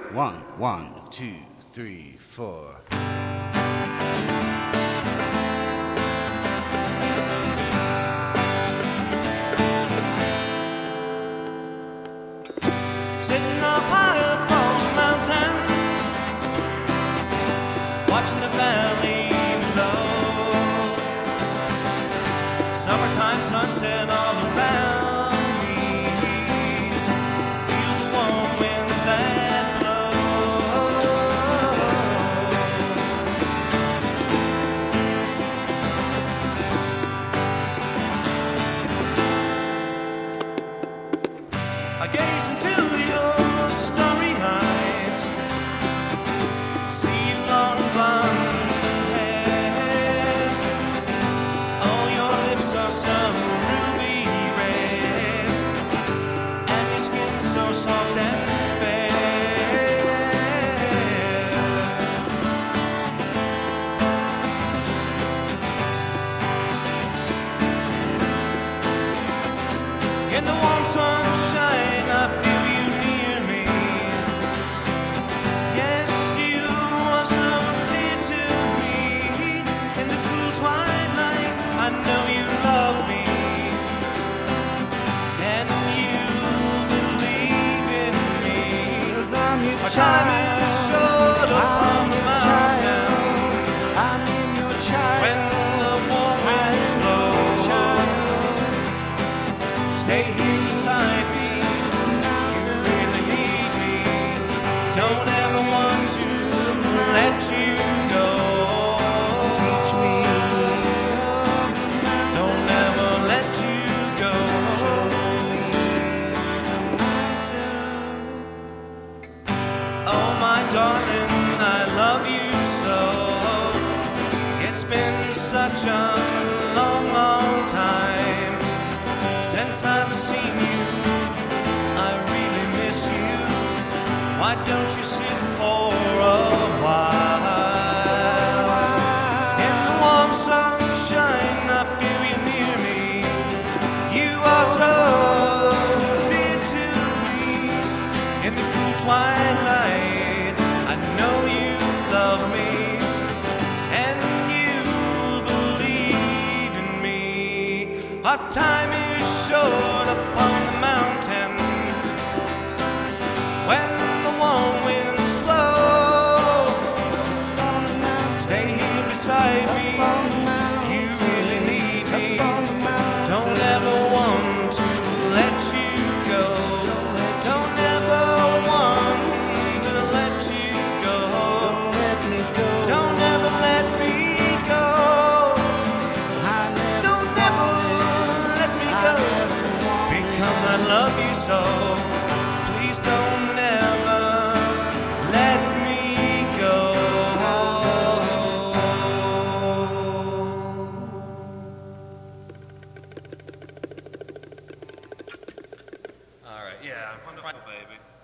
One, two, three, four. Sitting up high up on the mountain, watching the valley below. Summertime sunset all around me. Feel the warm winds that blow. I gaze into your starry eyes, see you long blonde hair. Oh, your lips are some ruby red, and your skin so soft and fair. In the warm sunshine, I feel you near me. Yes, you are so dear to me. In the cool twilight, I know you love me, and you believe in me. 'Cause I'm your Our time is short upon the mountain. I'm in your child. When the warm winds blow, stay here beside me. You really need me. Don't ever want to let you go. Teach me. Don't ever let you go. Oh, my darling, I love you so. It's been such a long, long time since I've seen you. I really miss you. Why don't you sit for a while? In the warm sunshine, I feel you near me. You are so dear to me. In the cool twilight, I know you love me, and you believe in me. Our time is short upon the mountain. When the warm winds blow, stay here beside me. You really need me. Don't ever want to let you go. Don't ever want to let you go. Don't ever let me go. Don't ever let me go. Because I love you so. Please don't ever let me go. All right, yeah, wonderful, baby.